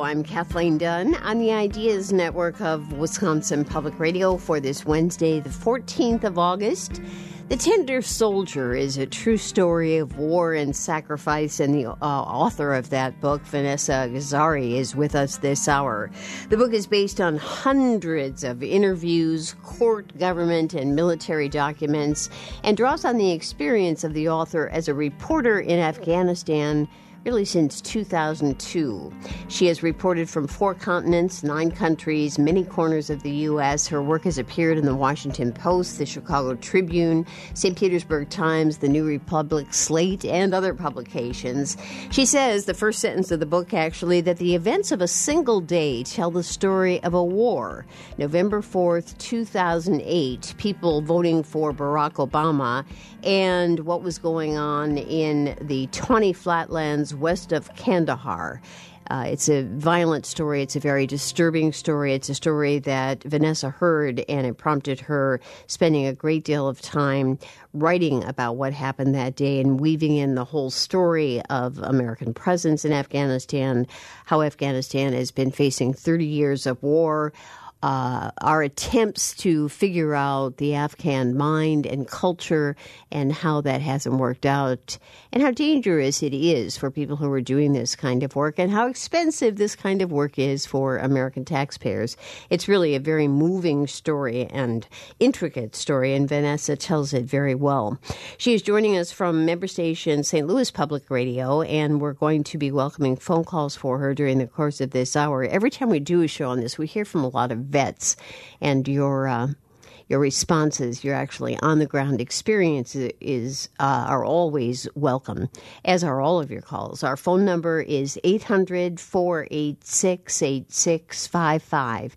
I'm Kathleen Dunn on the Ideas Network of Wisconsin Public Radio for this Wednesday, the 14th of August. The Tender Soldier is a true story of war and sacrifice, and the author of that book, Vanessa Gazzari, is with us this hour. The book is based on hundreds of interviews, court, government, and military documents, and draws on the experience of the author as a reporter in Afghanistan really since 2002. She has reported from 4 continents, 9 countries, many corners of the U.S. Her work has appeared in the Washington Post, the Chicago Tribune, St. Petersburg Times, the New Republic, Slate, and other publications. She says, the first sentence of the book actually, that the events of a single day tell the story of a war. November 4th, 2008, people voting for Barack Obama, and what was going on in the Tawny Flatlands west of Kandahar. It's a violent story. It's a very disturbing story. It's a story that Vanessa heard, and it prompted her spending a great deal of time writing about what happened that day and weaving in the whole story of American presence in Afghanistan, how Afghanistan has been facing 30 years of war, our attempts to figure out the Afghan mind and culture and how that hasn't worked out, and how dangerous it is for people who are doing this kind of work, and how expensive this kind of work is for American taxpayers. It's really a very moving story and intricate story, and Vanessa tells it very well. She is joining us from member station St. Louis Public Radio, and we're going to be welcoming phone calls for her during the course of this hour. Every time we do a show on this, we hear from a lot of vets, and your responses, your actually on-the-ground experiences are always welcome, as are all of your calls. Our phone number is 800-486-8655,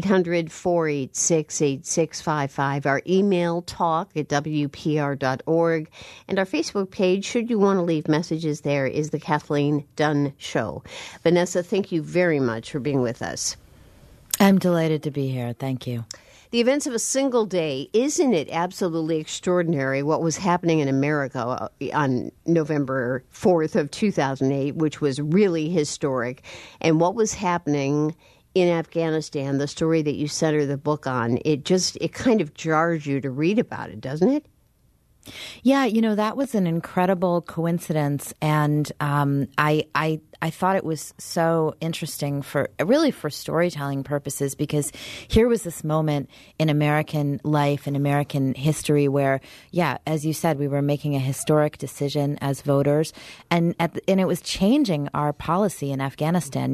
800-486-8655. Our email, talk@wpr.org, and our Facebook page, should you want to leave messages there, is The Kathleen Dunn Show. Vanessa, thank you very much for being with us. I'm delighted to be here. Thank you. The events of a single day, isn't it absolutely extraordinary what was happening in America on November 4th of 2008, which was really historic, and what was happening in Afghanistan, the story that you center the book on, it kind of jars you to read about it, doesn't it? Yeah, that was an incredible coincidence, and I thought it was so interesting for storytelling purposes, because here was this moment in American life and American history where, as you said, we were making a historic decision as voters, and it was changing our policy in Afghanistan.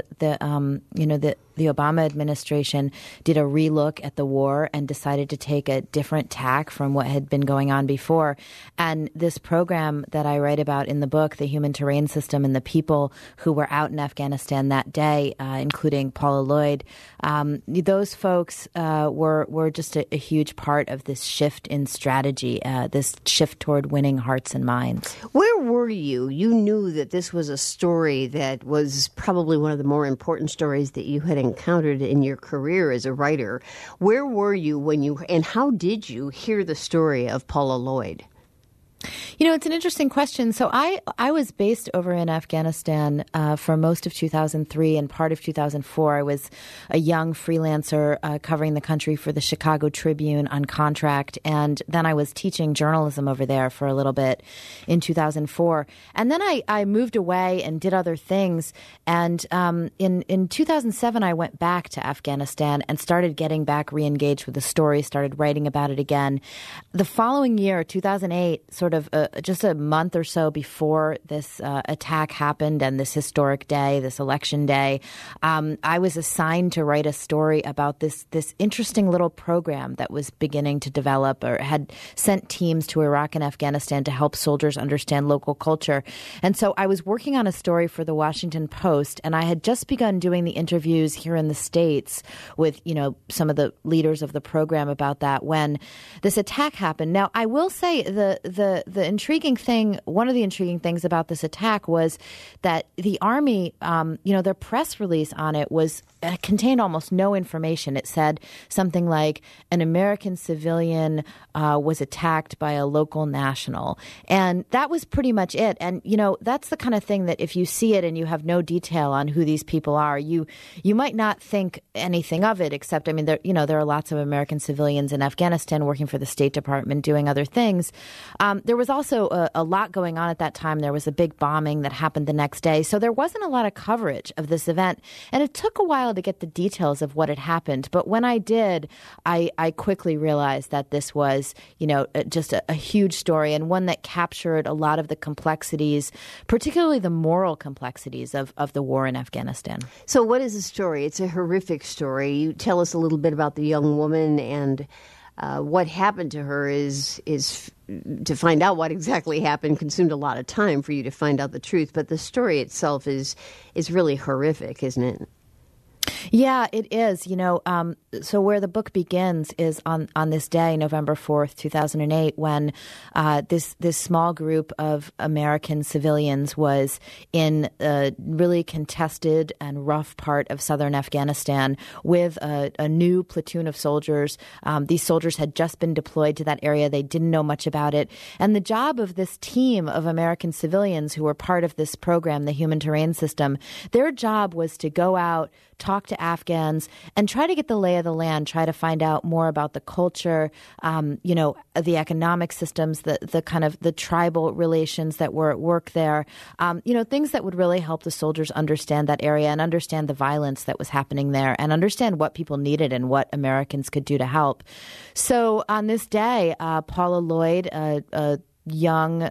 The Obama administration did a relook at the war and decided to take a different tack from what had been going on before. And this program that I write about in the book, The Human Terrain System, and the people who were out in Afghanistan that day, including Paula Lloyd, those folks were just a huge part of this shift in strategy, this shift toward winning hearts and minds. Where were you? You knew that this was a story that was probably one of the more important stories that you had encountered in your career as a writer. Where were you and how did you hear the story of Paula Lloyd? It's an interesting question. So I was based over in Afghanistan for most of 2003 and part of 2004. I was a young freelancer covering the country for the Chicago Tribune on contract, and then I was teaching journalism over there for a little bit in 2004. And then I moved away and did other things. And in 2007, I went back to Afghanistan and started getting back re-engaged with the story, started writing about it again. The following year, 2008, sort of just a month or so before this attack happened and this historic day, this election day, I was assigned to write a story about this interesting little program that was beginning to develop, or had sent teams to Iraq and Afghanistan to help soldiers understand local culture. And so I was working on a story for the Washington Post, and I had just begun doing the interviews here in the States with, some of the leaders of the program about that when this attack happened. Now, I will say the intriguing thing, one of the intriguing things about this attack was that the Army, their press release on it contained almost no information. It said something like an American civilian was attacked by a local national. And that was pretty much it. And, that's the kind of thing that if you see it and you have no detail on who these people are, you might not think anything of it, except, there are lots of American civilians in Afghanistan working for the State Department, doing other things. There was also a lot going on at that time. There was a big bombing that happened the next day. So there wasn't a lot of coverage of this event. And it took a while to get the details of what had happened. But when I did, I quickly realized that this was, just a huge story, and one that captured a lot of the complexities, particularly the moral complexities of the war in Afghanistan. So what is the story? It's a horrific story. You tell us a little bit about the young woman, and what happened to her is to find out what exactly happened consumed a lot of time for you to find out the truth. But the story itself is really horrific, isn't it? Yeah, it is. So where the book begins is on this day, November 4th, 2008, when this small group of American civilians was in a really contested and rough part of southern Afghanistan with a new platoon of soldiers. These soldiers had just been deployed to that area. They didn't know much about it. And the job of this team of American civilians who were part of this program, the Human Terrain System, their job was to go out, talk to Afghans, and try to get the lay of the land, try to find out more about the culture, the economic systems, the kind of the tribal relations that were at work there, things that would really help the soldiers understand that area and understand the violence that was happening there and understand what people needed and what Americans could do to help. So on this day, Paula Lloyd, a young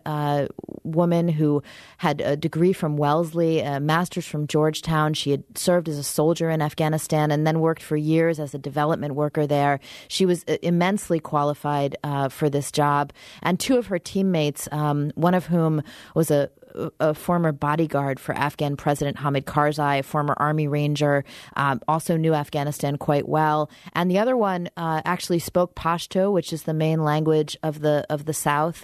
woman who had a degree from Wellesley, a master's from Georgetown. She had served as a soldier in Afghanistan and then worked for years as a development worker there. She was immensely qualified for this job. And two of her teammates, one of whom was a former bodyguard for Afghan President Hamid Karzai, a former Army Ranger, also knew Afghanistan quite well. And the other one actually spoke Pashto, which is the main language of the South,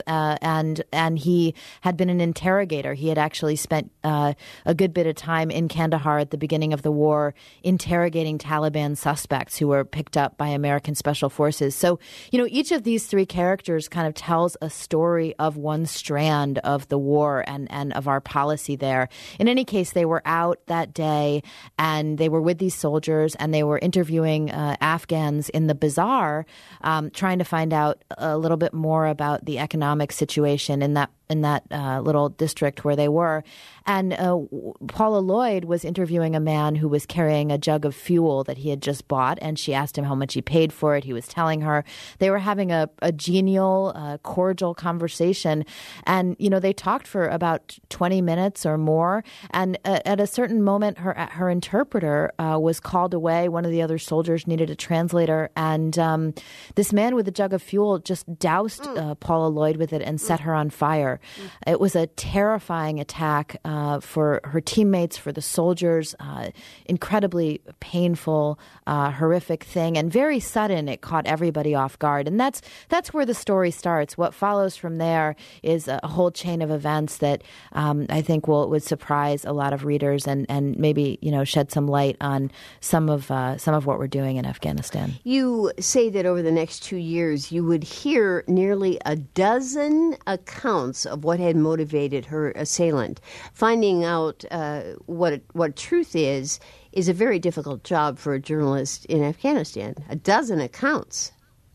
and he had been an interrogator. He had actually spent a good bit of time in Kandahar at the beginning of the war interrogating Taliban suspects who were picked up by American Special Forces. So, each of these three characters kind of tells a story of one strand of the war and of our policy there. In any case, they were out that day and they were with these soldiers and they were interviewing Afghans in the bazaar, trying to find out a little bit more about the economic situation in that little district where they were. And Paula Lloyd was interviewing a man who was carrying a jug of fuel that he had just bought, and she asked him how much he paid for it. He was telling her. They were having a genial, cordial conversation, and they talked for about 20 minutes or more. And at a certain moment, her interpreter was called away. One of the other soldiers needed a translator, and this man with a jug of fuel just doused Paula Lloyd with it and set her on fire. It was a terrifying attack for her teammates, for the soldiers, incredibly painful, horrific thing, and very sudden. It caught everybody off guard. And that's where the story starts. What follows from there is a whole chain of events that I think would surprise a lot of readers and maybe, shed some light on some of what we're doing in Afghanistan. You say that over the next 2 years, you would hear nearly a dozen accounts of what had motivated her assailant. Finding out what truth is a very difficult job for a journalist in Afghanistan. A dozen accounts.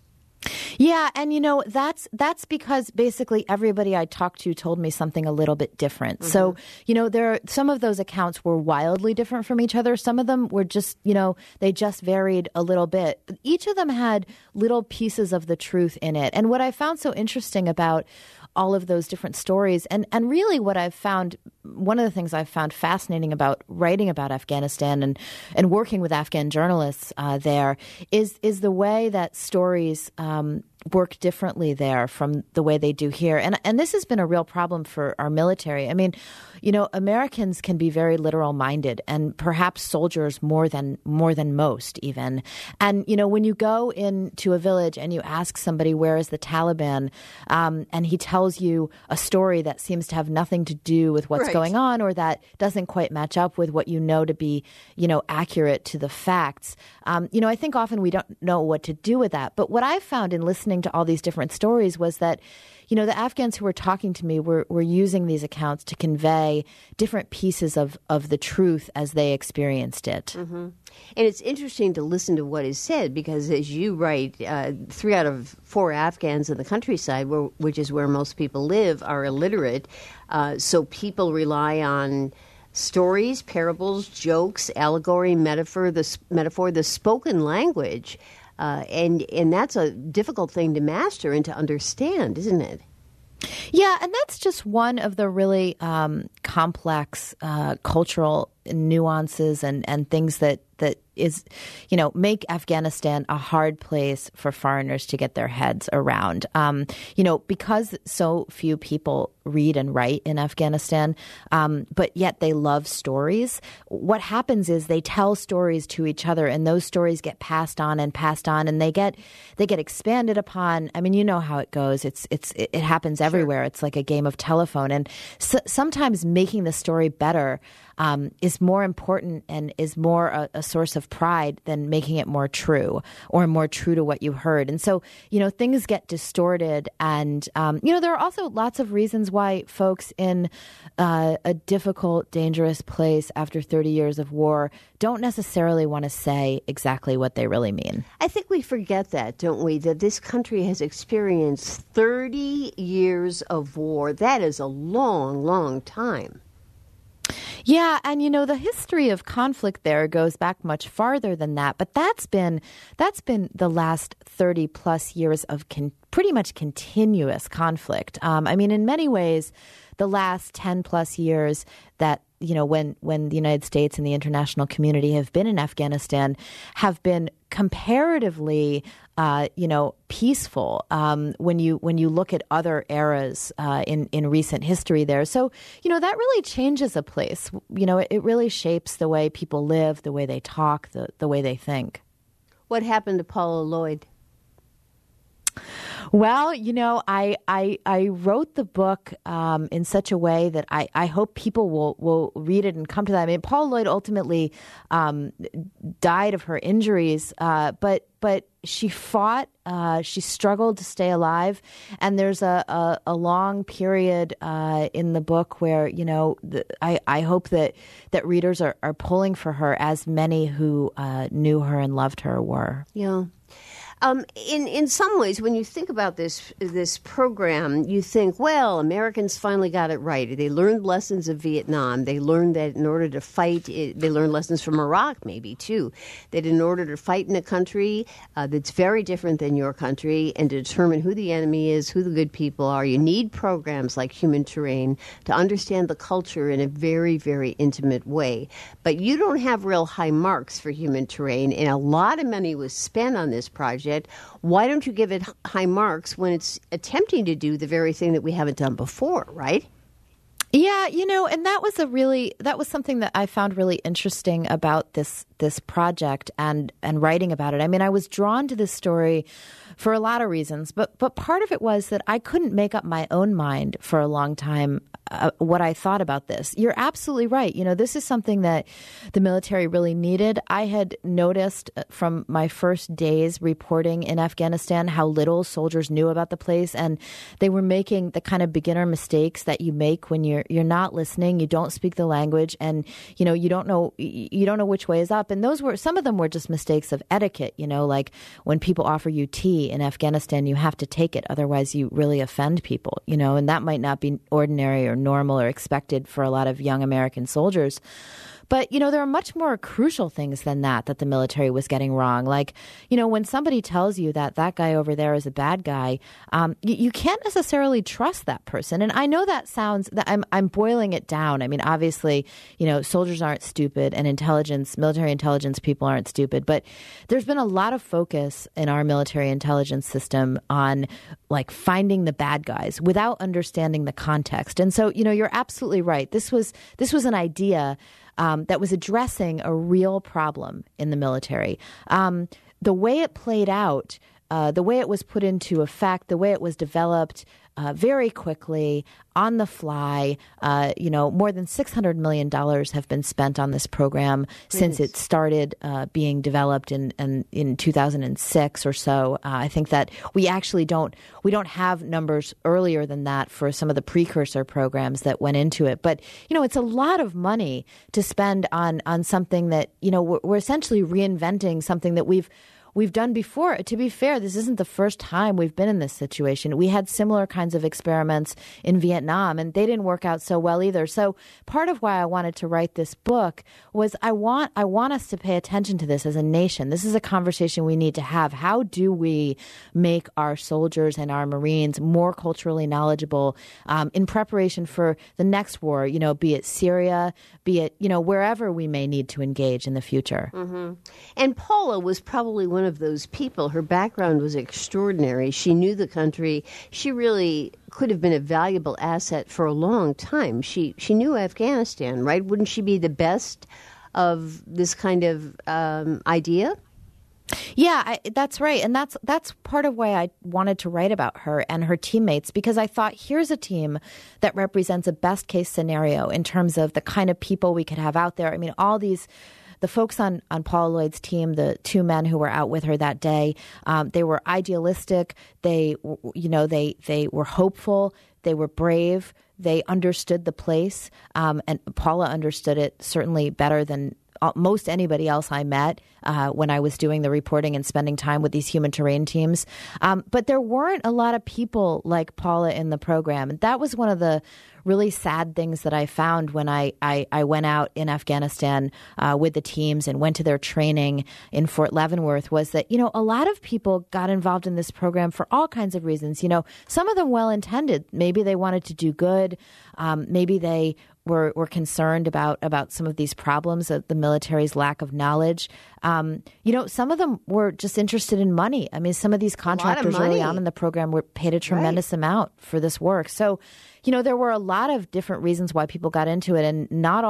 Yeah, and that's because basically everybody I talked to told me something a little bit different. Mm-hmm. So, some of those accounts were wildly different from each other. Some of them were just, they just varied a little bit. Each of them had little pieces of the truth in it. And what I found so interesting about all of those different stories, and really what I've found, one of the things I've found fascinating about writing about Afghanistan and working with Afghan journalists there is the way that stories work differently there from the way they do here. And this has been a real problem for our military. I mean, Americans can be very literal minded, and perhaps soldiers more than most even. And, when you go into a village and you ask somebody, where is the Taliban? And he tells you a story that seems to have nothing to do with what's going on, or that doesn't quite match up with what you know to be, accurate to the facts. I think often we don't know what to do with that. But what I found in listening to all these different stories was that, the Afghans who were talking to me were using these accounts to convey different pieces of the truth as they experienced it. Mm-hmm. And it's interesting to listen to what is said because, as you write, 3 out of 4 Afghans in the countryside, which is where most people live, are illiterate. So people rely on stories, parables, jokes, allegory, metaphor, the spoken language. And that's a difficult thing to master and to understand, isn't it? Yeah, and that's just one of the really complex cultural nuances and things that is, make Afghanistan a hard place for foreigners to get their heads around. Because so few people read and write in Afghanistan, but yet they love stories. What happens is they tell stories to each other, and those stories get passed on, and they get expanded upon. I mean, you know how it goes. It happens everywhere. It's like a game of telephone, and sometimes making the story better is more important and is more a source of pride than making it more true or more true to what you heard. And so, things get distorted. And, there are also lots of reasons why folks in a difficult, dangerous place after 30 years of war don't necessarily want to say exactly what they really mean. I think we forget that, don't we? That this country has experienced 30 years of war. That is a long, long time. Yeah, and the history of conflict there goes back much farther than that, but that's been the last 30 plus years of pretty much continuous conflict. In many ways, the last 10 plus years that when the United States and the international community have been in Afghanistan have been comparatively peaceful when you look at other eras in recent history there. So, that really changes a place. It really shapes the way people live, the way they talk, the way they think. What happened to Paula Lloyd? Well, I wrote the book in such a way that I hope people will read it and come to that. I mean, Paula Lloyd ultimately died of her injuries, but she fought. She struggled to stay alive, and there's a long period in the book where I hope that readers are pulling for her, as many who knew her and loved her were. Yeah. In some ways, when you think about this program, you think, well, Americans finally got it right. They learned lessons of Vietnam. They learned that in order to fight, they learned lessons from Iraq, maybe, too. That in order to fight in a country that's very different than your country and to determine who the enemy is, who the good people are, you need programs like Human Terrain to understand the culture in a very, very intimate way. But you don't have real high marks for Human Terrain, and a lot of money was spent on this project. Why don't you give it high marks when it's attempting to do the very thing that we haven't done before, right? Yeah, and that was something that I found really interesting about this project and writing about it. I mean, I was drawn to this story for a lot of reasons, but part of it was that I couldn't make up my own mind for a long time what I thought about this. You're absolutely right. This is something that the military really needed. I had noticed from my first days reporting in Afghanistan how little soldiers knew about the place, and they were making the kind of beginner mistakes that you make when you're not listening, you don't speak the language, and you don't know which way is up. And some of them were just mistakes of etiquette. Like when people offer you tea in Afghanistan, you have to take it, otherwise you really offend people. And that might not be ordinary or normal or expected for a lot of young American soldiers. But, there are much more crucial things than that the military was getting wrong. Like, when somebody tells you that guy over there is a bad guy, you can't necessarily trust that person. And I know that sounds that I'm boiling it down. I mean, obviously, soldiers aren't stupid and military intelligence people aren't stupid. But there's been a lot of focus in our military intelligence system on like finding the bad guys without understanding the context. And so, you're absolutely right. This was an idea that was addressing a real problem in the military. The way it played out, the way it was put into effect, the way it was developed very quickly, on the fly, more than $600 million have been spent on this program since it started being developed in 2006 or so. I think that we don't have numbers earlier than that for some of the precursor programs that went into it. But, it's a lot of money to spend on something that, we're essentially reinventing something that we've done before. To be fair, this isn't the first time we've been in this situation. We had similar kinds of experiments in Vietnam, and they didn't work out so well either. So part of why I wanted to write this book was I want us to pay attention to this as a nation. This is a conversation we need to have. How do we make our soldiers and our Marines more culturally knowledgeable in preparation for the next war, be it Syria, be it, wherever we may need to engage in the future. Mm-hmm. And Paula was probably one of those people. Her background was extraordinary. She knew the country. She really could have been a valuable asset for a long time. She knew Afghanistan, right? Wouldn't she be the best of this kind of idea? Yeah, that's right. And that's part of why I wanted to write about her and her teammates, because I thought here's a team that represents a best case scenario in terms of the kind of people we could have out there. I mean, the folks on Paula Lloyd's team, the two men who were out with her that day, they were idealistic. They were hopeful. They were brave. They understood the place. And Paula understood it certainly better than most anybody else I met when I was doing the reporting and spending time with these human terrain teams. But there weren't a lot of people like Paula in the program. And that was one of the really sad things that I found when I went out in Afghanistan with the teams and went to their training in Fort Leavenworth, was that, a lot of people got involved in this program for all kinds of reasons. Some of them well-intended. Maybe they wanted to do good. Maybe they were concerned about some of these problems of the military's lack of knowledge. Some of them were just interested in money. I mean, some of these contractors early on in the program were paid a tremendous amount for this work. So, there were a lot of different reasons why people got into it, and not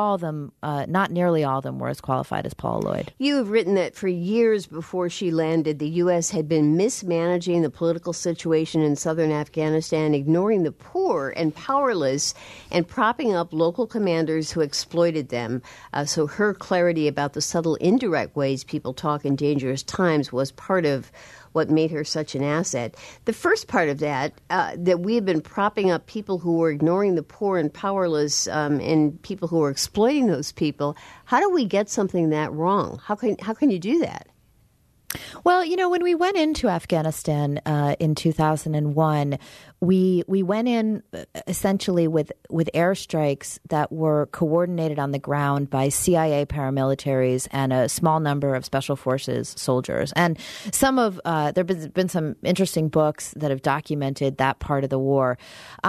nearly all of them were as qualified as Paula Lloyd. You have written that for years before she landed, the U.S. had been mismanaging the political situation in southern Afghanistan, ignoring the poor and powerless, and propping up local commanders who exploited them. So her clarity about the subtle, indirect ways people talk in dangerous times was part of what made her such an asset. The first part of that we have been propping up people who were ignoring the poor and powerless, and people who were exploiting those people. How do we get something that wrong? How can you do that? Well, when we went into Afghanistan in 2001, we went in essentially with airstrikes that were coordinated on the ground by CIA paramilitaries and a small number of special forces soldiers. And there have been some interesting books that have documented that part of the war.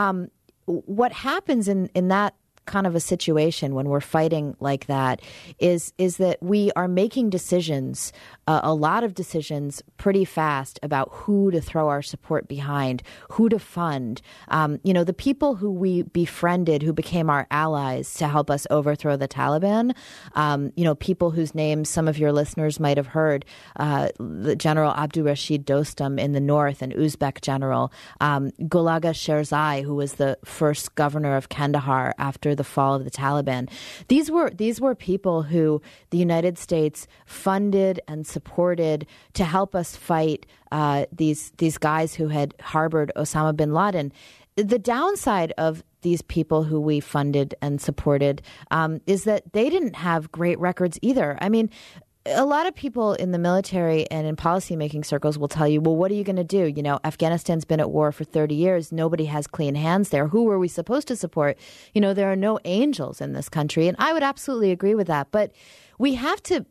What happens in that kind of a situation when we're fighting like that is that we are making decisions, a lot of decisions pretty fast about who to throw our support behind, who to fund. The people who we befriended, who became our allies to help us overthrow the Taliban, people whose names some of your listeners might have heard, the General Abdul Rashid Dostum in the north, an Uzbek general, Gulaga Sherzai, who was the first governor of Kandahar after the fall of the Taliban. These were people who the United States funded and supported to help us fight these guys who had harbored Osama bin Laden. The downside of these people who we funded and supported is that they didn't have great records either. I mean, a lot of people in the military and in policymaking circles will tell you, well, what are you going to do? You know, Afghanistan's been at war for 30 years. Nobody has clean hands there. Who are we supposed to support? You know, there are no angels in this country. And I would absolutely agree with that. But we have to,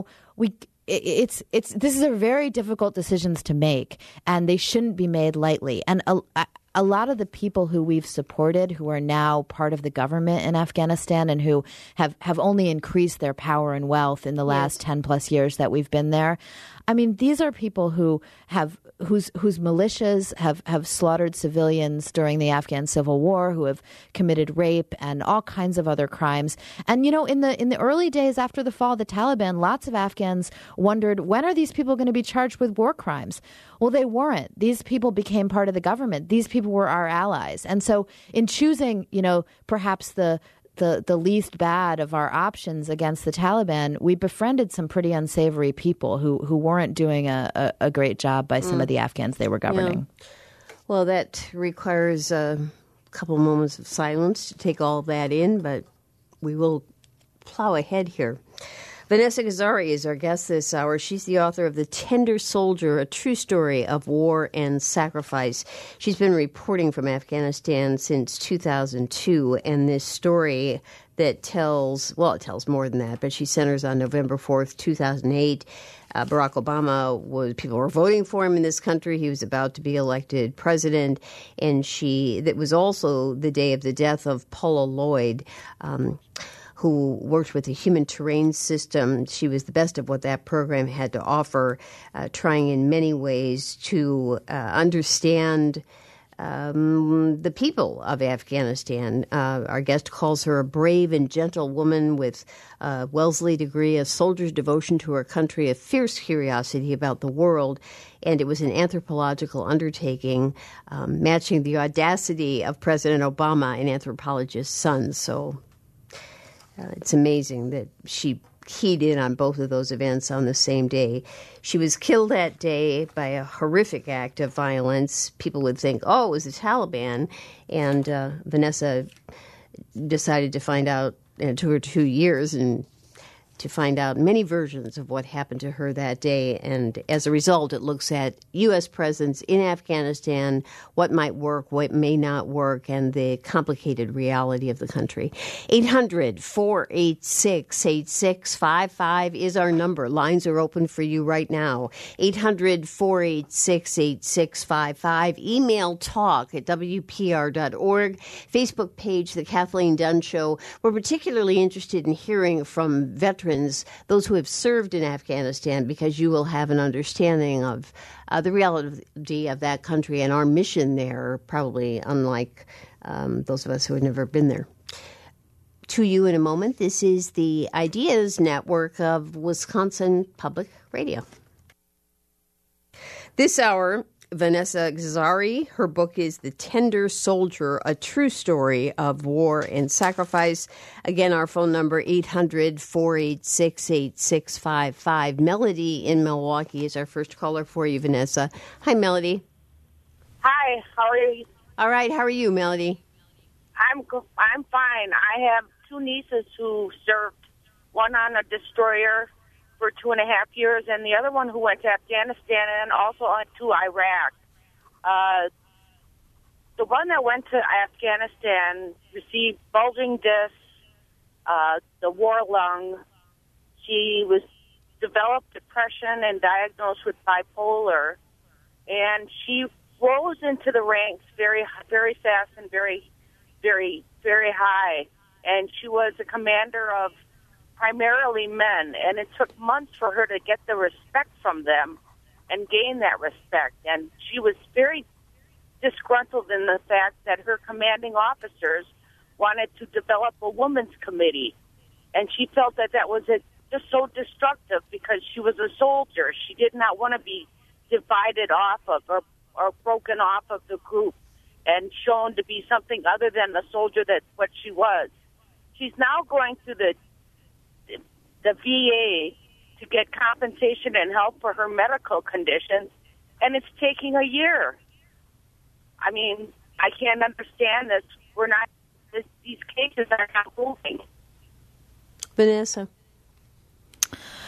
this is a very difficult decisions to make, and they shouldn't be made lightly. And a lot of the people who we've supported, who are now part of the government in Afghanistan and who have only increased their power and wealth in the last 10 plus years that we've been there. I mean, these are people whose militias have slaughtered civilians during the Afghan civil war, who have committed rape and all kinds of other crimes. And, you know, in the early days after the fall of the Taliban, lots of Afghans wondered, when are these people going to be charged with war crimes? Well, they weren't. These people became part of the government. These people were our allies. And so in choosing, you know, perhaps the least bad of our options against the Taliban, we befriended some pretty unsavory people who weren't doing a great job by some of the Afghans they were governing. Yeah. Well, that requires a couple moments of silence to take all that in, but we will plow ahead here. Vanessa Gazzari is our guest this hour. She's the author of The Tender Soldier, a true story of war and sacrifice. She's been reporting from Afghanistan since 2002, and this story that tells more than that, but she centers on November 4th, 2008. Barack Obama people were voting for him in this country. He was about to be elected president, and that was also the day of the death of Paula Lloyd, who worked with the Human Terrain System. She was the best of what that program had to offer, trying in many ways to understand the people of Afghanistan. Our guest calls her a brave and gentle woman with a Wellesley degree, a soldier's devotion to her country, a fierce curiosity about the world. And it was an anthropological undertaking, matching the audacity of President Obama, an anthropologist's son. So it's amazing that she keyed in on both of those events on the same day. She was killed that day by a horrific act of violence. People would think, it was the Taliban. And Vanessa decided to find out, and it took her 2 years, and to find out many versions of what happened to her that day. And as a result, it looks at U.S. presence in Afghanistan, what might work, what may not work, and the complicated reality of the country. 800-486-8655 is our number. Lines are open for you right now. 800-486-8655. Email talk@WPR.org. Facebook page, The Kathleen Dunn Show. We're particularly interested in hearing from veterans, those who have served in Afghanistan, because you will have an understanding of the reality of that country and our mission there, probably unlike those of us who have never been there. To you in a moment. This is the Ideas Network of Wisconsin Public Radio. This hour, Vanessa Gazzari. Her book is The Tender Soldier, a true story of war and sacrifice. Again, our phone number, 800-486-8655. Melody in Milwaukee is our first caller for you, Vanessa. Hi, Melody. Hi, how are you? All right, how are you, Melody? I'm fine. I have two nieces who served, one on a destroyer for 2.5 years, and the other one who went to Afghanistan and also went to Iraq. The one that went to Afghanistan received bulging discs, the war lung. She developed depression and diagnosed with bipolar, and she rose into the ranks very, very fast and very, very, very high. And she was a commander of primarily men, and it took months for her to get the respect from them and gain that respect. And she was very disgruntled in the fact that her commanding officers wanted to develop a women's committee, and she felt that was just so destructive because she was a soldier. She did not want to be divided off of or broken off of the group and shown to be something other than the soldier that what she was. She's now going through the VA to get compensation and help for her medical conditions, and it's taking a year. I mean, I can't understand this. These cases are not moving. Vanessa.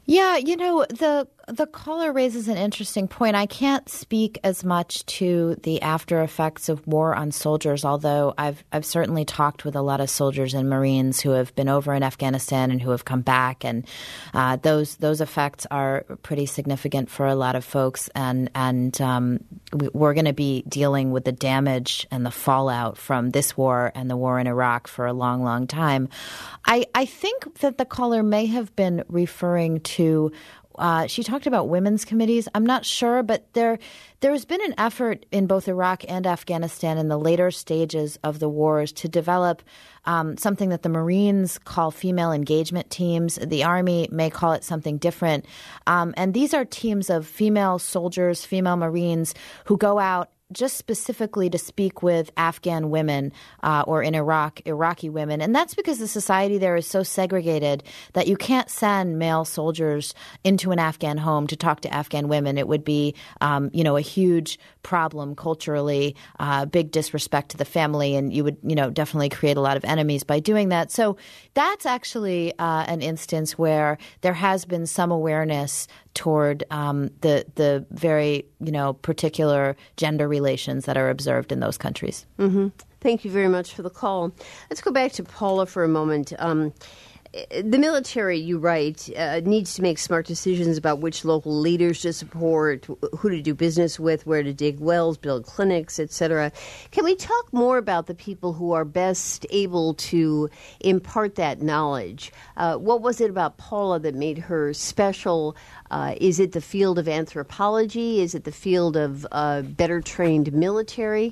Yeah, the caller raises an interesting point. I can't speak as much to the after effects of war on soldiers, although I've certainly talked with a lot of soldiers and Marines who have been over in Afghanistan and who have come back, and those effects are pretty significant for a lot of folks. And we're going to be dealing with the damage and the fallout from this war and the war in Iraq for a long, long time. I think that the caller may have been referring to she talked about women's committees. I'm not sure, but there's been an effort in both Iraq and Afghanistan in the later stages of the wars to develop something that the Marines call female engagement teams. The Army may call it something different. And these are teams of female soldiers, female Marines who go out just specifically to speak with Afghan women or in Iraq, Iraqi women. And that's because the society there is so segregated that you can't send male soldiers into an Afghan home to talk to Afghan women. It would be, a huge problem culturally, big disrespect to the family, and you would, definitely create a lot of enemies by doing that. So that's actually an instance where there has been some awareness toward the very, particular gender relations that are observed in those countries. Mm-hmm. Thank you very much for the call. Let's go back to Paula for a moment. The military, you write, needs to make smart decisions about which local leaders to support, who to do business with, where to dig wells, build clinics, etc. Can we talk more about the people who are best able to impart that knowledge? What was it about Paula that made her special? Is it the field of anthropology? Is it the field of better trained military?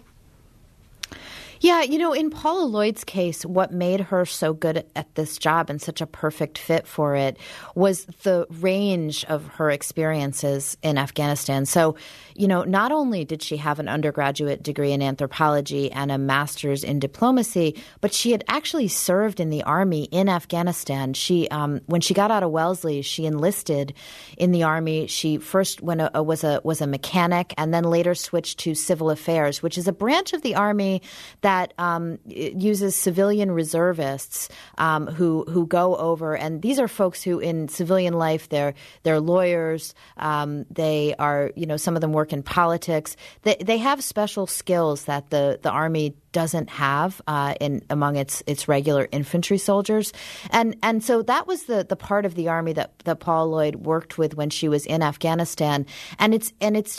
Yeah, in Paula Lloyd's case, what made her so good at this job and such a perfect fit for it was the range of her experiences in Afghanistan. So, not only did she have an undergraduate degree in anthropology and a master's in diplomacy, but she had actually served in the Army in Afghanistan. She, when she got out of Wellesley, she enlisted in the Army. She first was a mechanic and then later switched to civil affairs, which is a branch of the Army that uses civilian reservists who go over, and these are folks who in civilian life they're lawyers, they are some of them work in politics. They have special skills that the Army doesn't have among its regular infantry soldiers, and so that was the part of the Army that Paula Lloyd worked with when she was in Afghanistan, and it's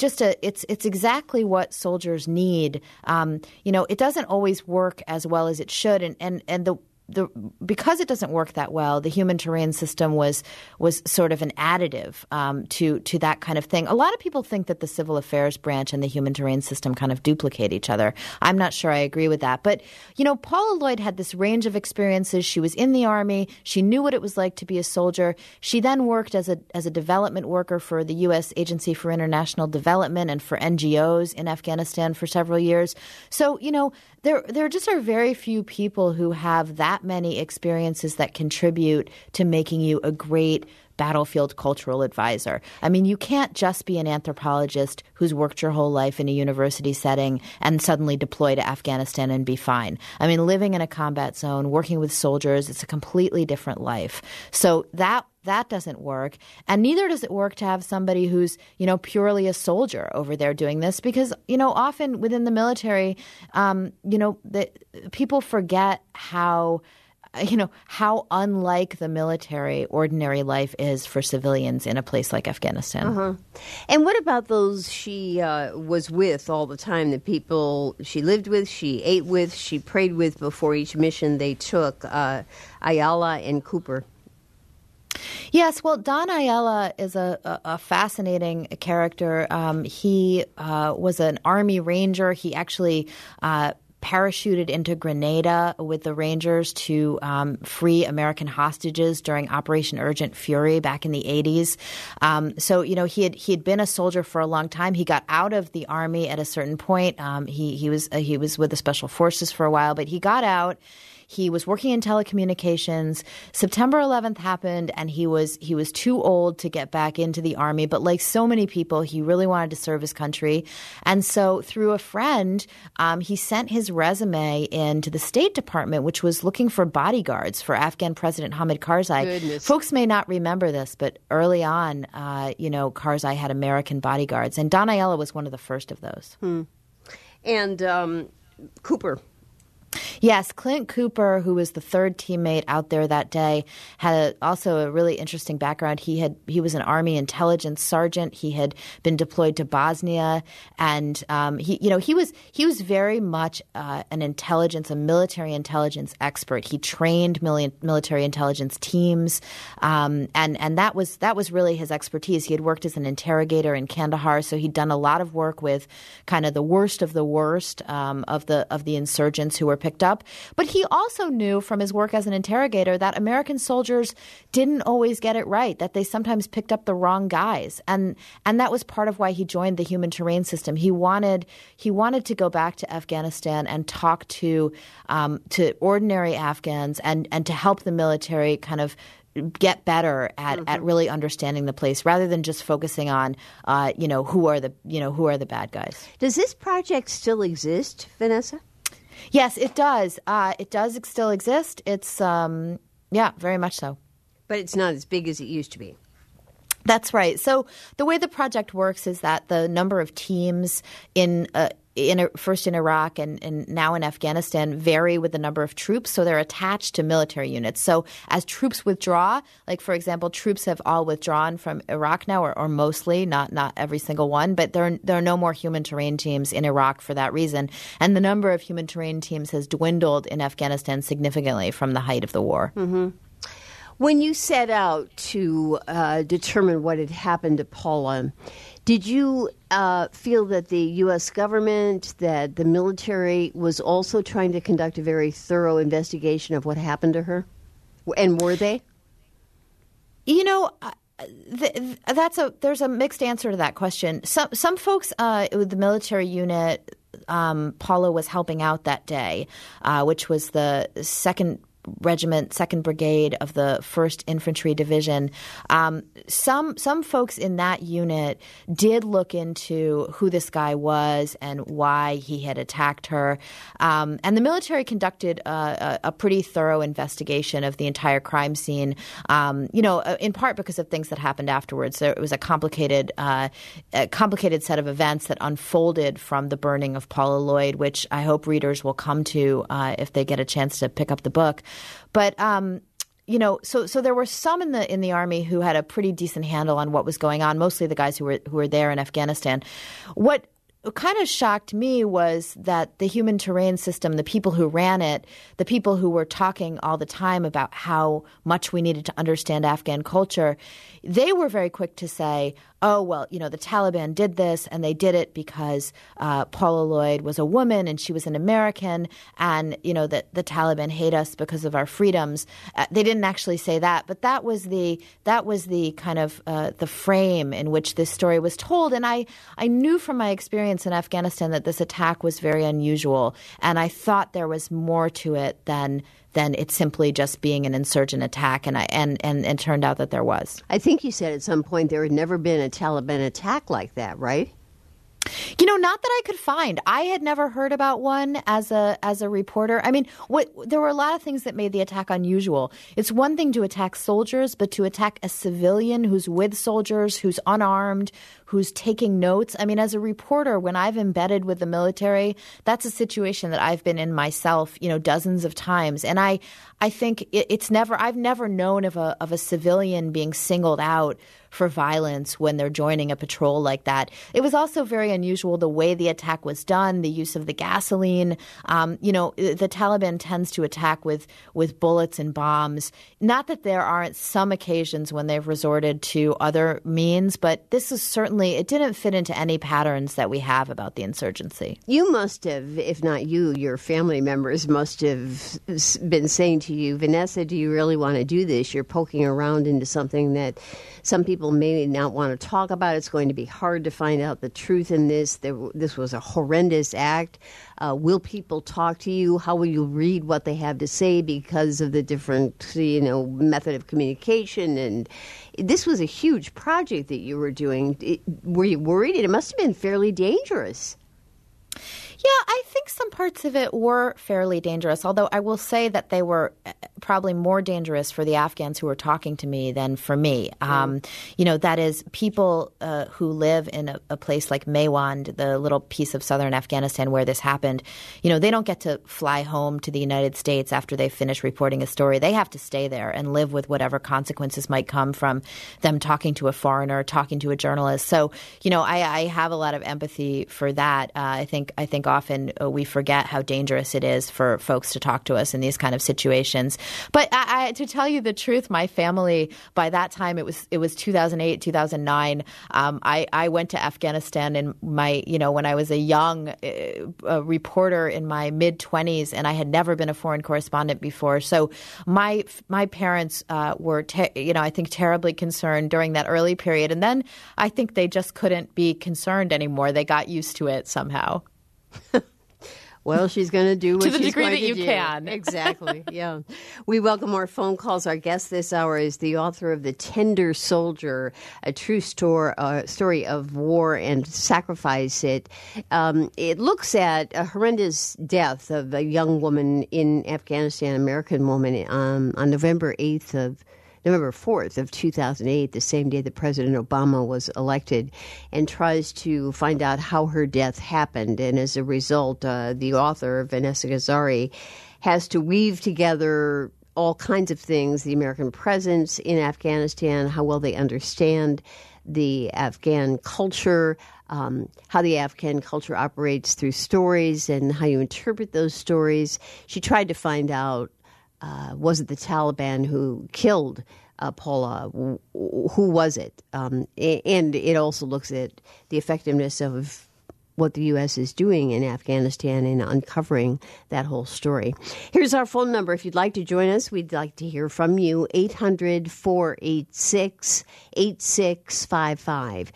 exactly what soldiers need. It doesn't always work as well as it should, and because it doesn't work that well, the human terrain system was sort of an additive to that kind of thing. A lot of people think that the civil affairs branch and the human terrain system kind of duplicate each other. I'm not sure I agree with that. But, Paula Lloyd had this range of experiences. She was in the Army. She knew what it was like to be a soldier. She then worked as a development worker for the U.S. Agency for International Development and for NGOs in Afghanistan for several years. So, there just are very few people who have that many experiences that contribute to making you a great battlefield cultural advisor. I mean, you can't just be an anthropologist who's worked your whole life in a university setting and suddenly deploy to Afghanistan and be fine. I mean, living in a combat zone, working with soldiers, it's a completely different life. So that doesn't work. And neither does it work to have somebody who's, purely a soldier over there doing this because, often within the military, people forget how unlike the military ordinary life is for civilians in a place like Afghanistan. Uh-huh. And what about those she was with all the time, the people she lived with, she ate with, she prayed with before each mission they took, Ayala and Cooper? Yes, well, Don Ayala is a fascinating character. He was an Army Ranger. He actually parachuted into Grenada with the Rangers to free American hostages during Operation Urgent Fury back in the 80s. So, he had been a soldier for a long time. He got out of the Army at a certain point. He was with the Special Forces for a while, but he got out. He was working in telecommunications. September 11th happened, and he was too old to get back into the Army. But like so many people, he really wanted to serve his country. And so through a friend, he sent his his resume into the State Department, which was looking for bodyguards for Afghan President Hamid Karzai. Goodness. Folks may not remember this, but early on, Karzai had American bodyguards, and Don Aiello was one of the first of those. And Cooper. Yes, Clint Cooper, who was the third teammate out there that day, had also a really interesting background. He was an Army intelligence sergeant. He had been deployed to Bosnia, and he was very much a military intelligence expert. He trained military intelligence teams, and that was really his expertise. He had worked as an interrogator in Kandahar, so he'd done a lot of work with kind of the worst of the worst of the insurgents who were picked up. But he also knew from his work as an interrogator that American soldiers didn't always get it right, that they sometimes picked up the wrong guys. And that was part of why he joined the Human Terrain System. He wanted to go back to Afghanistan and talk to ordinary Afghans and to help the military kind of get better at really understanding the place rather than just focusing on who are the bad guys. Does this project still exist, Vanessa? Yes, it does. It does still exist. It's very much so. But it's not as big as it used to be. That's right. So the way the project works is that the number of teams first in Iraq and now in Afghanistan vary with the number of troops. So they're attached to military units. So as troops withdraw, like, for example, troops have all withdrawn from Iraq now, or mostly, not every single one, but there are no more human terrain teams in Iraq for that reason. And the number of human terrain teams has dwindled in Afghanistan significantly from the height of the war. Mm-hmm. When you set out to determine what had happened to Paula, did you feel that the U.S. government, that the military was also trying to conduct a very thorough investigation of what happened to her? And were they? There's a mixed answer to that question. Some folks with the military unit Paula was helping out that day, which was the 2nd Regiment, 2nd Brigade of the 1st Infantry Division. Some folks in that unit did look into who this guy was and why he had attacked her. And the military conducted a pretty thorough investigation of the entire crime scene, in part because of things that happened afterwards. It was a complicated set of events that unfolded from the burning of Paula Lloyd, which I hope readers will come to if they get a chance to pick up the book. But so there were some in the Army who had a pretty decent handle on what was going on. Mostly the guys who were there in Afghanistan. What kind of shocked me was that the Human Terrain System, the people who ran it, the people who were talking all the time about how much we needed to understand Afghan culture, they were very quick to say, oh, well, the Taliban did this, and they did it because Paula Lloyd was a woman and she was an American, and, that the Taliban hate us because of our freedoms. They didn't actually say that, but that was the kind of the frame in which this story was told. And I knew from my experience in Afghanistan that this attack was very unusual, and I thought there was more to it than it simply just being an insurgent attack, and it turned out that there was. I think you said at some point there had never been a Taliban attack like that, right? Not that I could find. I had never heard about one as a reporter. I mean, there were a lot of things that made the attack unusual. It's one thing to attack soldiers, but to attack a civilian who's with soldiers, who's unarmed, who's taking notes. I mean, as a reporter, when I've embedded with the military, that's a situation that I've been in myself, dozens of times. And I think I've never known of a civilian being singled out for violence when they're joining a patrol like that. It was also very unusual the way the attack was done, the use of the gasoline. The Taliban tends to attack with bullets and bombs. Not that there aren't some occasions when they've resorted to other means, but this is certainly, it didn't fit into any patterns that we have about the insurgency. You must have, if not you, your family members must have been saying to you, Vanessa, do you really want to do this? You're poking around into something that some people may not want to talk about. It's going to be hard to find out the truth in this. This was a horrendous act. Will people talk to you? How will you read what they have to say because of the different, method of communication? And this was a huge project that you were doing. Were you worried? It must have been fairly dangerous. Yeah, I think some parts of it were fairly dangerous, although I will say that they were probably more dangerous for the Afghans who were talking to me than for me. That is, people who live in a place like Maywand, the little piece of southern Afghanistan where this happened, they don't get to fly home to the United States after they finish reporting a story. They have to stay there and live with whatever consequences might come from them talking to a foreigner, talking to a journalist. So, I have a lot of empathy for that. I think often we forget how dangerous it is for folks to talk to us in these kind of situations. But to tell you the truth, my family, by that time, it was 2008, 2009. I went to Afghanistan in when I was a young reporter in my mid-20s, and I had never been a foreign correspondent before. So my parents were, I think, terribly concerned during that early period. And then I think they just couldn't be concerned anymore. They got used to it somehow. Well, she's going to do what she's going to do. To the degree that you can. Exactly, yeah. We welcome more phone calls. Our guest this hour is the author of The Tender Soldier, a true story of war and sacrifice. It looks at a horrendous death of a young woman in Afghanistan, American woman, on November 4th of 2008, the same day that President Obama was elected, and tries to find out how her death happened. And as a result, the author, Vanessa Gazzari, has to weave together all kinds of things: the American presence in Afghanistan, how well they understand the Afghan culture, how the Afghan culture operates through stories, and how you interpret those stories. She tried to find out, was it the Taliban who killed Paula? Who was it? And it also looks at the effectiveness of what the U.S. is doing in Afghanistan in uncovering that whole story. Here's our phone number. If you'd like to join us, we'd like to hear from you. 800-486-8655.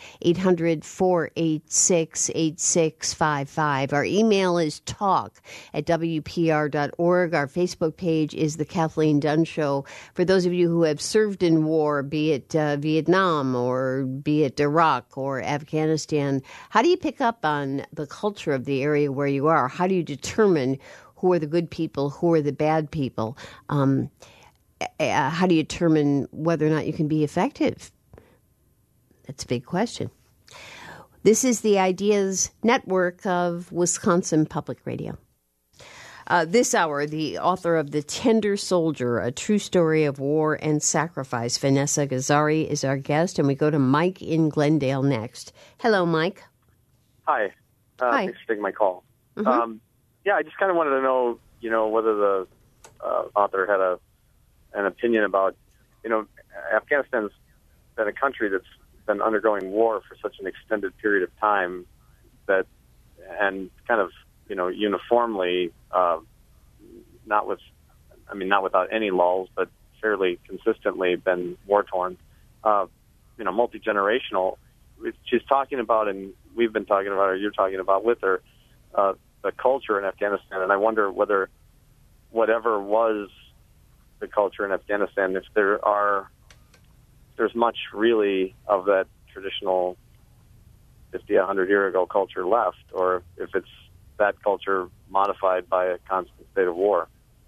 800-486-8655. Our email is talk@wpr.org. Our Facebook page is The Kathleen Dunn Show. For those of you who have served in war, be it Vietnam or be it Iraq or Afghanistan, how do you pick up on the culture of the area where you are? How do you determine who are the good people, who are the bad people? How do you determine whether or not you can be effective? That's a big question. This is the Ideas Network of Wisconsin Public Radio. This hour, the author of The Tender Soldier, a true story of war and sacrifice, Vanessa Gazzari, is our guest, and we go to Mike in Glendale next. Hello, Mike. Hi. Hi. Thanks for taking my call. Mm-hmm. I just kind of wanted to know, whether the author had an opinion about, Afghanistan's been a country that's been undergoing war for such an extended period of time and kind of, uniformly, not without any lulls, but fairly consistently been war-torn, multi-generational. She's talking about, and we've been talking about, or you're talking about with her, the culture in Afghanistan, and I wonder whether whatever was the culture in Afghanistan, if there's much really of that traditional 50, 100 year ago culture left, or if it's that culture modified by a constant state of war.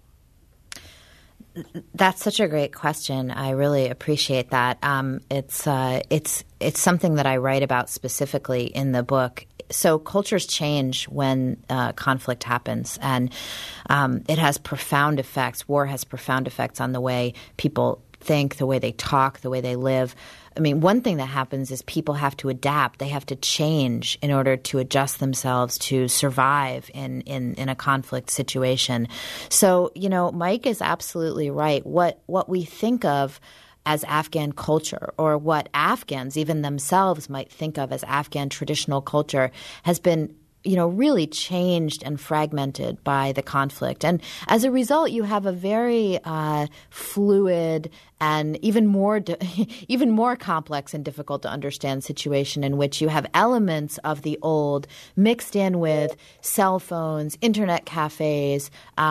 That's such a great question. I really appreciate that. It's something that I write about specifically in the book. So cultures change when conflict happens, and it has profound effects. War has profound effects on the way people think, the way they talk, the way they live. I mean, one thing that happens is people have to adapt. They have to change in order to adjust themselves to survive in a conflict situation. So, Mike is absolutely right. What we think of as Afghan culture, or what Afghans even themselves might think of as Afghan traditional culture, has been really changed and fragmented by the conflict. And as a result, you have a very fluid and even more complex and difficult to understand situation in which you have elements of the old mixed in with cell phones, internet cafes,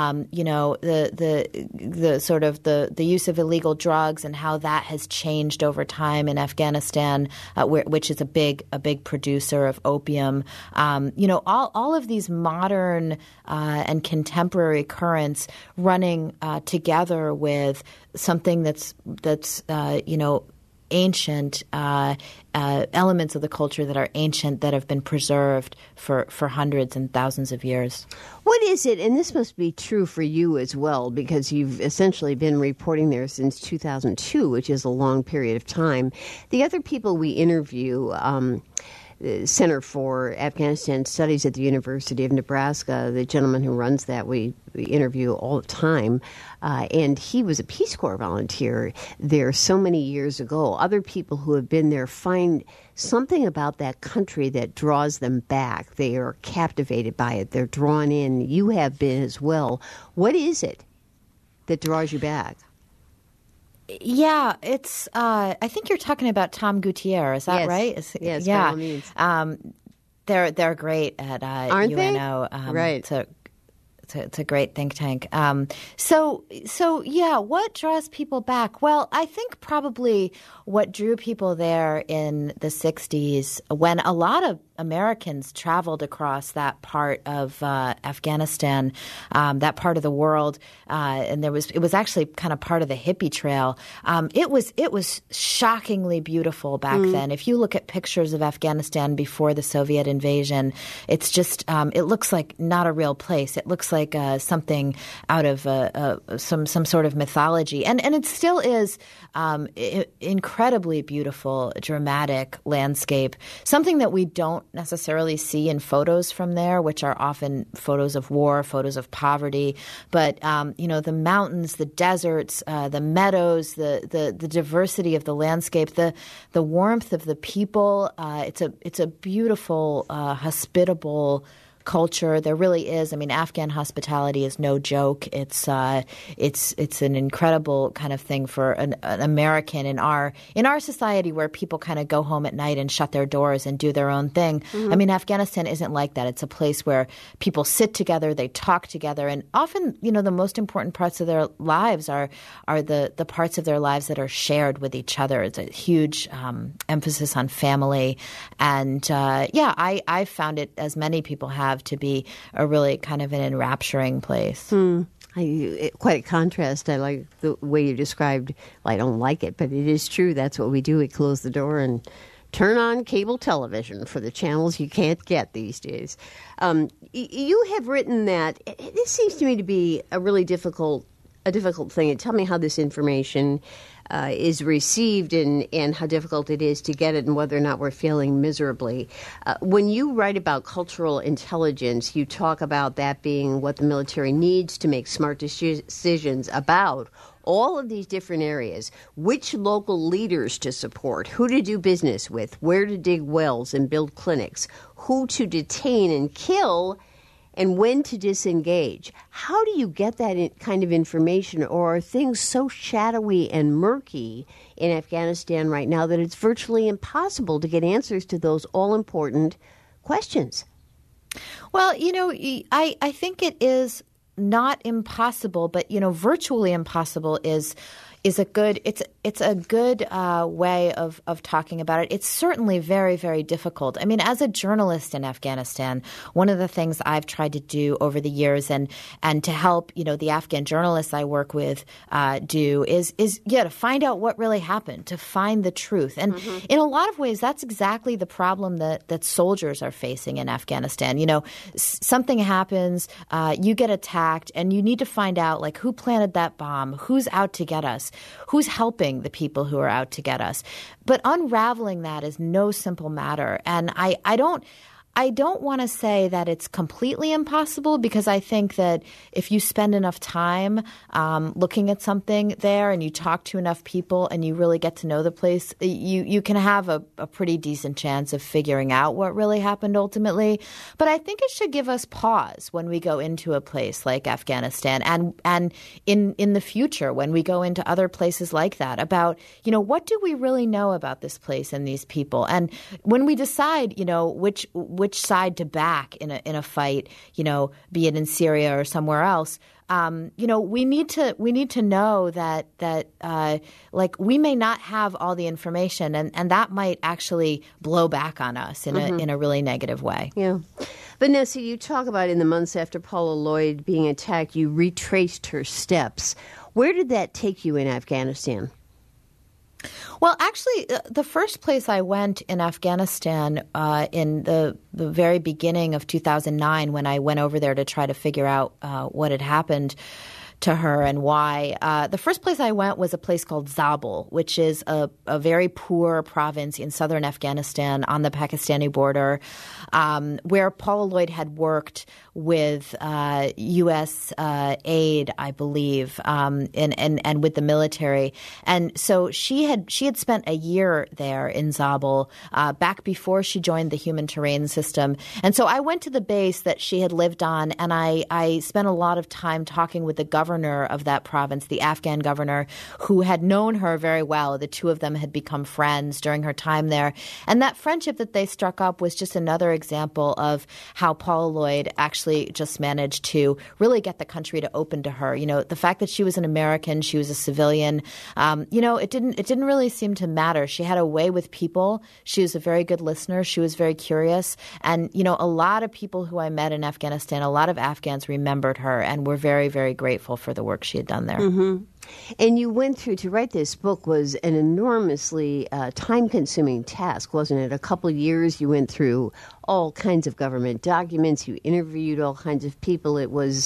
the sort of the use of illegal drugs and how that has changed over time in Afghanistan, which is a big producer of opium. all of these modern and contemporary currents running together with something that's ancient elements of the culture that are ancient, that have been preserved for hundreds and thousands of years. What is it, and this must be true for you as well, because you've essentially been reporting there since 2002, which is a long period of time. The other people we interview, the Center for Afghanistan Studies at the University of Nebraska, the gentleman who runs that, we interview all the time, and he was a Peace Corps volunteer there so many years ago. Other people who have been there find something about that country that draws them back. They are captivated by it. They're drawn in. You have been as well. What is it that draws you back? Yeah, it's. I think you're talking about Tom Gutierrez. Is that yes. right? Yes, yeah. by all means. They're great at Aren't UNO. They? Right. It's a great think tank. So yeah, what draws people back? Well, I think probably what drew people there in the 60s, when a lot of Americans traveled across that part of Afghanistan, that part of the world, and it was actually kind of part of the hippie trail. It was shockingly beautiful back then. If you look at pictures of Afghanistan before the Soviet invasion, it's just it looks like not a real place. It looks like something out of some sort of mythology, and it still is incredibly beautiful, dramatic landscape. Something that we don't necessarily see in photos from there, which are often photos of war, photos of poverty. But the mountains, the deserts, the meadows, the diversity of the landscape, the warmth of the people. It's a beautiful, hospitable culture. There really is. I mean, Afghan hospitality is no joke. It's an incredible kind of thing for an American in our society, where people kind of go home at night and shut their doors and do their own thing. Mm-hmm. I mean, Afghanistan isn't like that. It's a place where people sit together, they talk together, and often, the most important parts of their lives are the parts of their lives that are shared with each other. It's a huge emphasis on family, and I found it, as many people have, to be a really kind of an enrapturing place. Quite a contrast. I like the way you described. Well, I don't like it, but it is true. That's what we do. We close the door and turn on cable television for the channels you can't get these days. You have written that this seems to me to be a really difficult thing. And tell me how this information is received and how difficult it is to get it, and whether or not we're failing miserably. When you write about cultural intelligence, you talk about that being what the military needs to make smart decisions about all of these different areas, which local leaders to support, who to do business with, where to dig wells and build clinics, who to detain and kill, and when to disengage. How do you get that kind of information, or are things so shadowy and murky in Afghanistan right now that it's virtually impossible to get answers to those all-important questions? Well, I think it is not impossible, but, virtually impossible is a good way of talking about it. It's certainly very, very difficult. I mean, as a journalist in Afghanistan, one of the things I've tried to do over the years and to help, the Afghan journalists I work with do is to find out what really happened, to find the truth. And in a lot of ways, that's exactly the problem that soldiers are facing in Afghanistan. Something happens, you get attacked, and you need to find out, like, who planted that bomb, who's out to get us, who's helping the people who are out to get us. But unraveling that is no simple matter. And I don't want to say that it's completely impossible, because I think that if you spend enough time looking at something there, and you talk to enough people, and you really get to know the place, you can have a pretty decent chance of figuring out what really happened ultimately. But I think it should give us pause when we go into a place like Afghanistan, and in the future when we go into other places like that, about, what do we really know about this place and these people? And when we decide, which side to back in a fight, be it in Syria or somewhere else, we need to know that we may not have all the information, and that might actually blow back on us in a really negative way. Yeah. Vanessa, you talk about in the months after Paula Lloyd being attacked, you retraced her steps. Where did that take you in Afghanistan? Well, actually, the first place I went in Afghanistan in the very beginning of 2009, when I went over there to try to figure out what had happened to her and why. The first place I went was a place called Zabul, which is a very poor province in southern Afghanistan on the Pakistani border, where Paula Lloyd had worked with U.S. aid, I believe, and with the military. And so she had spent a year there in Zabul back before she joined the Human Terrain System. And so I went to the base that she had lived on, and I spent a lot of time talking with the governor of that province, the Afghan governor, who had known her very well. The two of them had become friends during her time there. And that friendship that they struck up was just another example of how Paula Lloyd actually just managed to really get the country to open to her. You know, the fact that she was an American, she was a civilian, it didn't really seem to matter. She had a way with people. She was a very good listener. She was very curious. And, you know, a lot of people who I met in Afghanistan, a lot of Afghans remembered her and were very, very grateful for the work she had done there. Mm-hmm. And you went through, to write this book was an enormously time-consuming task, wasn't it? A couple of years you went through all kinds of government documents. You interviewed all kinds of people.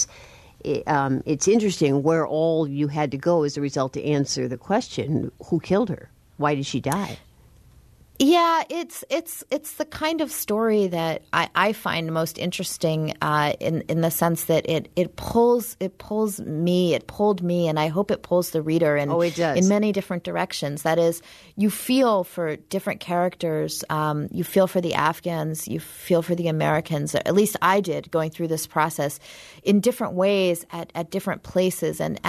It's interesting where all you had to go as a result to answer the question, who killed her? Why did she die? Yeah, it's the kind of story that I find most interesting in the sense that it pulled me, and I hope it pulls the reader in many different directions. That is, you feel for different characters, you feel for the Afghans, you feel for the Americans. At least I did, going through this process in different ways at different places, and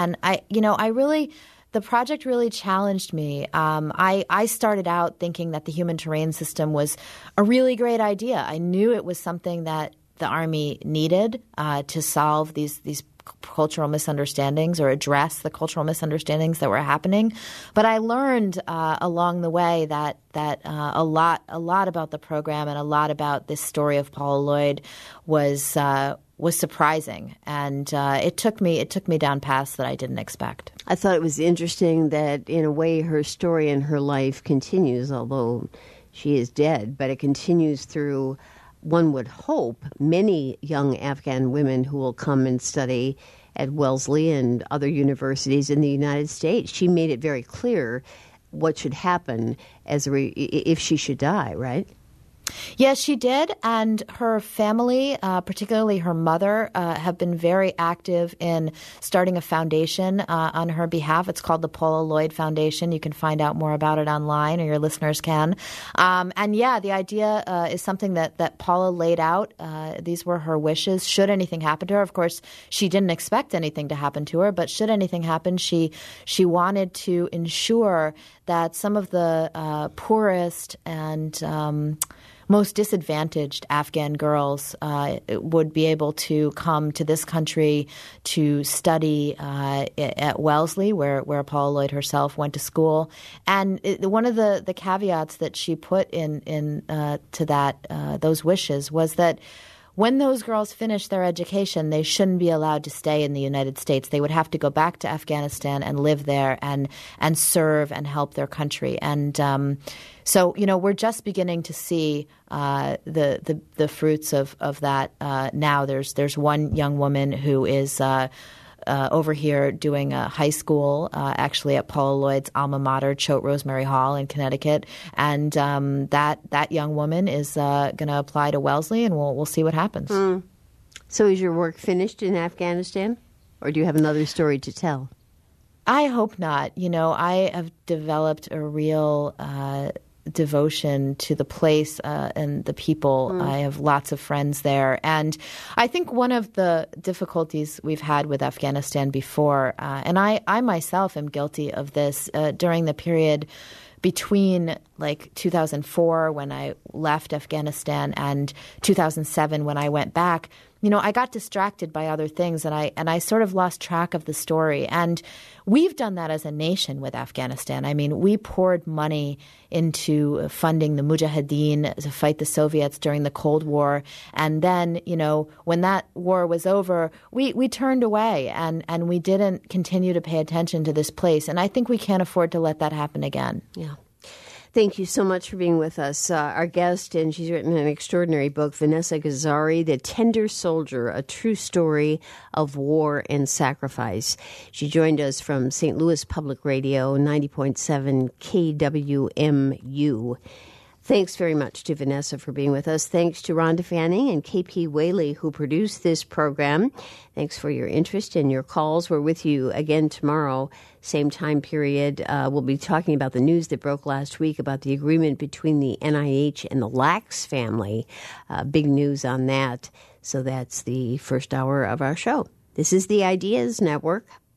the project really challenged me. I started out thinking that the Human Terrain System was a really great idea. I knew it was something that the Army needed to solve these cultural misunderstandings or address the cultural misunderstandings that were happening. But I learned along the way that a lot about the program and a lot about this story of Paula Lloyd was surprising, and it took me down paths that I didn't expect. I thought it was interesting that, in a way, her story and her life continues, although she is dead, but it continues through, one would hope, many young Afghan women who will come and study at Wellesley and other universities in the United States. She made it very clear what should happen if she should die, right? Yes, she did, and her family, particularly her mother, have been very active in starting a foundation on her behalf. It's called the Paula Lloyd Foundation. You can find out more about it online, or your listeners can. The idea is something that Paula laid out. These were her wishes. Should anything happen to her, of course, she didn't expect anything to happen to her, but should anything happen, she wanted to ensure that some of the poorest and most disadvantaged Afghan girls would be able to come to this country to study at Wellesley, where Paula Lloyd herself went to school. And one of the caveats that she put in to that those wishes was that when those girls finish their education, they shouldn't be allowed to stay in the United States. They would have to go back to Afghanistan and live there and serve and help their country. And so, we're just beginning to see the fruits of that now. There's one young woman who is over here doing a high school, actually at Paula Lloyd's alma mater, Choate Rosemary Hall in Connecticut, and that young woman is going to apply to Wellesley, and we'll see what happens. So, is your work finished in Afghanistan, or do you have another story to tell? I hope not. I have developed a real devotion to the place and the people. I have lots of friends there. And I think one of the difficulties we've had with Afghanistan before, and I myself am guilty of this, during the period between 2004 when I left Afghanistan and 2007 when I went back, I got distracted by other things and I sort of lost track of the story. And we've done that as a nation with Afghanistan. I mean, we poured money into funding the Mujahideen to fight the Soviets during the Cold War. And then, when that war was over, we turned away and we didn't continue to pay attention to this place. And I think we can't afford to let that happen again. Yeah. Thank you so much for being with us. Our guest, and she's written an extraordinary book, Vanessa Gazzari, The Tender Soldier, A True Story of War and Sacrifice. She joined us from St. Louis Public Radio, 90.7 KWMU. Thanks very much to Vanessa for being with us. Thanks to Rhonda Fanning and KP Whaley, who produced this program. Thanks for your interest and your calls. We're with you again tomorrow, same time period. We'll be talking about the news that broke last week about the agreement between the NIH and the Lax family. Big news on that. So that's the first hour of our show. This is the Ideas Network.